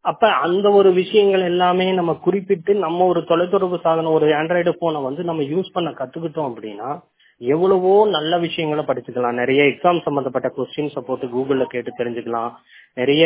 அப்ப அந்த ஒரு விஷயங்கள் எல்லாமே நம்ம குறிப்பிட்டு நம்ம ஒரு தொலைத்தொடர்பு சாதனம் ஒரு ஆண்ட்ராய்டு போனை வந்து நம்ம யூஸ் பண்ண கத்துக்கிட்டோம் அப்படின்னா எவ்வளவோ நல்ல விஷயங்களை படிச்சுக்கலாம். நிறைய எக்ஸாம் சம்பந்தப்பட்ட கொஸ்டின்ஸை போட்டு கூகுள்ல கேட்டு தெரிஞ்சுக்கலாம். நிறைய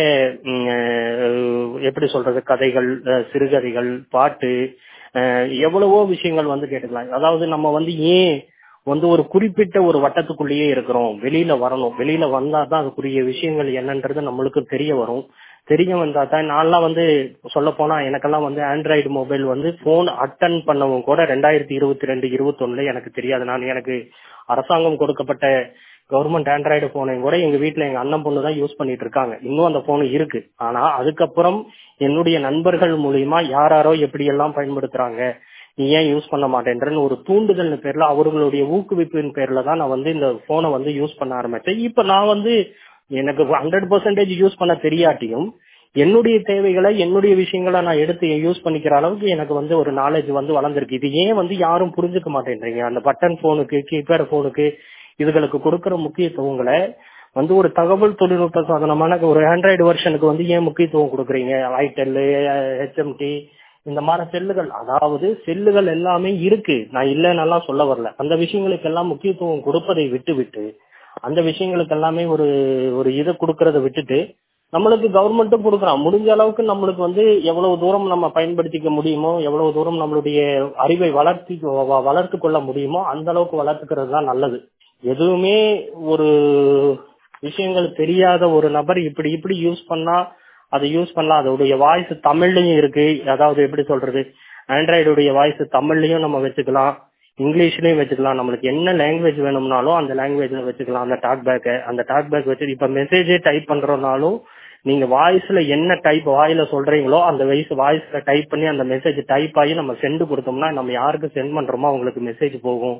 எப்படி சொல்றது, கதைகள், சிறுகதைகள், பாட்டு, எவ்வளவோ விஷயங்கள் வந்து கேட்டுக்கலாம். அதாவது நம்ம வந்து ஏன் வந்து ஒரு குறிப்பிட்ட ஒரு வட்டத்துக்குள்ளேயே இருக்கிறோம், வெளியில வரணும், வெளியில வந்தா தான் அதுக்குரிய விஷயங்கள் என்னன்றது நம்மளுக்கு தெரிய வரும். தெரிய வந்தா தான் நான்லாம் வந்து சொல்ல போனா எனக்கெல்லாம் வந்து ஆண்ட்ராய்டு மொபைல் வந்து போன் அட்டன் பண்ணவும் கூட 2022-21 எனக்கு தெரியாது. எனக்கு அரசாங்கம் கொடுக்கப்பட்ட கவர்மெண்ட் ஆண்ட்ராய்டு போனையும் கூட எங்க வீட்டுல எங்க அண்ணன் பொண்ணு தான் யூஸ் பண்ணிட்டு இருக்காங்க. இன்னும் அந்த போன் இருக்கு. ஆனா அதுக்கப்புறம் என்னுடைய நண்பர்கள் மூலியமா யாராரோ எப்படி எல்லாம் பயன்படுத்துறாங்க, நீ ஏன் யூஸ் பண்ண மாட்டேன்றன்னு ஒரு தூண்டுதல் பேர்ல, அவர்களுடைய ஊக்குவிப்பின் பேர்ல தான் நான் வந்து இந்த போனை வந்து யூஸ் பண்ண ஆரம்பிச்சேன். இப்ப நான் வந்து எனக்கு 100% யூஸ் பண்ண தெரியாட்டியும் என்னுடைய தேவைகளை, என்னுடைய விஷயங்களை நான் எடுத்து யூஸ் பண்ணிக்கிற அளவுக்கு எனக்கு வந்து ஒரு நாலேஜ் வந்து வளர்ந்துருக்கு. இது ஏன் வந்து யாரும் புரிஞ்சுக்க மாட்டேன்றீங்க? அந்த பட்டன் போனுக்கு, கீபேட் போனுக்கு இதுகளுக்கு கொடுக்கற முக்கியத்துவங்களை வந்து ஒரு தகவல் தொழில்நுட்ப சாதனமான ஒரு ஆண்ட்ராய்டு வெர்ஷனுக்கு வந்து ஏன் முக்கியத்துவம் கொடுக்குறீங்க? ஐடெல், ஹெச்எம்டி இந்த மாதிரி செல்லுகள், அதாவது செல்லுகள் எல்லாமே இருக்கு, நான் இல்லைன்னெல்லாம் சொல்ல வரல. அந்த விஷயங்களுக்கு எல்லாம் முக்கியத்துவம் கொடுப்பதை விட்டு அந்த விஷயங்களுக்கு எல்லாமே ஒரு ஒரு இதை கொடுக்கறத விட்டுட்டு நம்மளுக்கு கவர்மெண்ட்டும் கொடுக்குறான். முடிஞ்ச அளவுக்கு நம்மளுக்கு வந்து எவ்வளவு தூரம் நம்ம பயன்படுத்திக்க முடியுமோ, எவ்வளவு தூரம் நம்மளுடைய அறிவை வளர்த்து கொள்ள முடியுமோ அந்த அளவுக்கு வளர்த்துக்கிறது தான் நல்லது. எதுவுமே ஒரு விஷயங்கள் தெரியாத ஒரு நபர் இப்படி யூஸ் பண்ணா அதை யூஸ் பண்ணலாம். அதோடைய வாய்ஸ் தமிழ்லயும் இருக்கு. அதாவது எப்படி சொல்றது, ஆண்ட்ராய்டுடைய வாய்ஸ் தமிழ்லயும் நம்ம வச்சுக்கலாம், இங்கிலீஷ்லயும் வச்சுக்கலாம். நம்மளுக்கு என்ன லாங்குவேஜ் வேணும்னாலும் அந்த லாங்குவேஜ்ல வச்சுக்கலாம். அந்த டாக் பேக் வச்சு இப்ப மெசேஜே டைப் பண்றோம்னாலும் நீங்க வாய்ஸ்ல என்ன டைப் வாயில சொல்றீங்களோ அந்த வாய்ஸ்ல டைப் பண்ணி அந்த மெசேஜ் டைப் ஆகி நம்ம சென்ட் கொடுத்தோம்னா நம்ம யாருக்கு சென்ட் பண்றோமோ அவங்களுக்கு மெசேஜ் போகும்.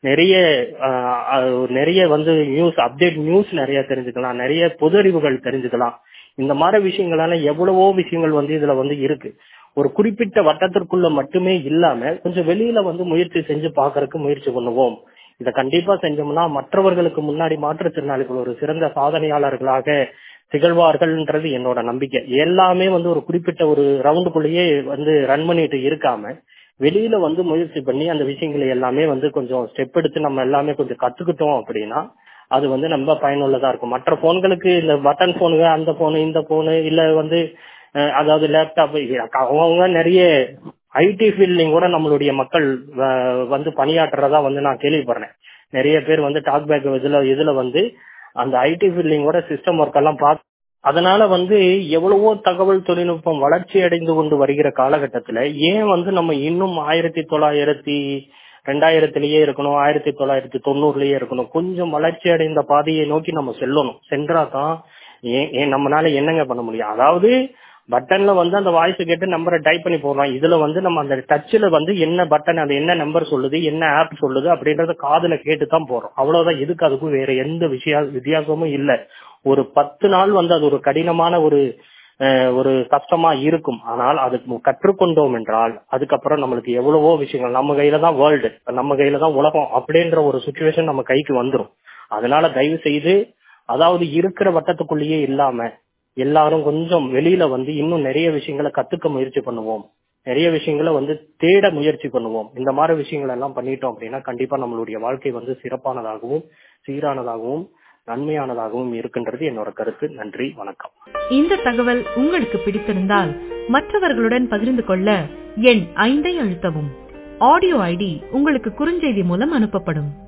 நிறைய வந்து அப்டேட் நியூஸ் நிறைய தெரிஞ்சுக்கலாம், நிறைய பொது அறிவுகள் தெரிஞ்சுக்கலாம். இந்த மாதிரி விஷயங்களால எவ்வளவோ விஷயங்கள் வந்து இதுல வந்து இருக்கு. ஒரு குறிப்பிட்ட வட்டத்திற்குள்ள மட்டுமே இல்லாம கொஞ்சம் வெளியில வந்து முயற்சி செஞ்சு பாக்குறதுக்கு முயற்சி பண்ணுவோம். இதை கண்டிப்பா செஞ்சோம்னா மற்றவர்களுக்கு முன்னாடி மாற்றுத்திறனாளிகள் ஒரு சிறந்த சாதனையாளர்களாக திகழ்வார்கள்ன்றது என்னோட நம்பிக்கை. எல்லாமே வந்து ஒரு குறிப்பிட்ட ஒரு ரவுண்டுக்குள்ளேயே வந்து ரன் பண்ணிட்டு இருக்காம வெளியில வந்து முயற்சி பண்ணி அந்த விஷயங்களை எல்லாமே வந்து கொஞ்சம் ஸ்டெப் எடுத்து நம்ம எல்லாமே கொஞ்சம் கத்துக்கிட்டோம் அப்படின்னா அது வந்து ரொம்ப பயனுள்ளதா இருக்கும். மற்ற போன்களுக்கு இந்த பட்டன் போனுங்க, அந்த போனு, இந்த போனு, இல்ல வந்து அதாவது லேப்டாப், அவங்க நிறைய ஐடி ஃபீல்ட்லயும் கூட நம்மளுடைய மக்கள் வந்து பணியாற்றுறதா வந்து நான் கேள்விப்படுறேன். நிறைய பேர் வந்து டாக் பேக் இதுல வந்து அந்த ஐடி ஃபீல்ட்லயும் கூட சிஸ்டம் ஒர்க் எல்லாம் பார்த்து, அதனால வந்து எவ்வளவோ தகவல் தொழில்நுட்பம் வளர்ச்சி அடைந்து கொண்டு வருகிற காலகட்டத்துல ஏன் வந்து நம்ம இன்னும் 2000லயே இருக்கணும், 1990லயே இருக்கணும்? கொஞ்சம் வளர்ச்சி அடைந்த பாதையை நோக்கி நம்ம சென்றாதான் நம்மளால என்னங்க பண்ண முடியும்? அதாவது பட்டன்ல வந்து அந்த வாய்ஸ் கேட்டு நம்பரை டைப் பண்ணி போடுறோம். இதுல வந்து நம்ம அந்த டச்ல வந்து என்ன பட்டன், அது என்ன நம்பர் சொல்லுது, என்ன ஆப் சொல்லுது அப்படின்றத காதுல கேட்டுதான் போறோம். அவ்வளவுதான். இதுக்கு அதுக்கும் வேற எந்த வித்தியாசமும் இல்ல. ஒரு 10 நாள் வந்து அது ஒரு கடினமான ஒரு கஷ்டமா இருக்கும். ஆனால் அதுக்கு கற்றுக்கொண்டோம் என்றால் அதுக்கப்புறம் நம்மளுக்கு எவ்வளவோ விஷயங்கள், நம்ம கையில தான் வேர்ல்டு, நம்ம கையில தான் உலகம் அப்படின்ற ஒரு சிச்சுவேஷன் நம்ம கைக்கு வந்துடும். அதனால தயவு செய்து அதாவது இருக்கிற வட்டத்துக்குள்ளேயே இல்லாம எல்லாரும் கொஞ்சம் வெளியில வந்து இன்னும் நிறைய விஷயங்களை கத்துக்க முயற்சி பண்ணுவோம், நிறைய விஷயங்களை வந்து தேட முயற்சி பண்ணுவோம். இந்த மாதிரி விஷயங்கள் எல்லாம் பண்ணிட்டோம் அப்படின்னா கண்டிப்பா நம்மளுடைய வாழ்க்கை வந்து சிறப்பானதாகவும் சீரானதாகவும் நன்மையானதாகவும் இருக்கின்றது என்னோட கருத்து. நன்றி, வணக்கம். இந்த தகவல் உங்களுக்கு பிடித்திருந்தால் மற்றவர்களுடன் பகிர்ந்து கொள்ள எண் 5 அழுத்தவும். ஆடியோ ஐடி உங்களுக்கு குறுஞ்செய்தி மூலம் அனுப்பப்படும்.